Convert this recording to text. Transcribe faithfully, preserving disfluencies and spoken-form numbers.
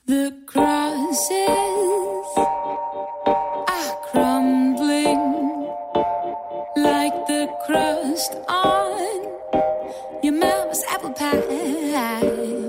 The crosses are crumbling like the crust on your mama's apple pie.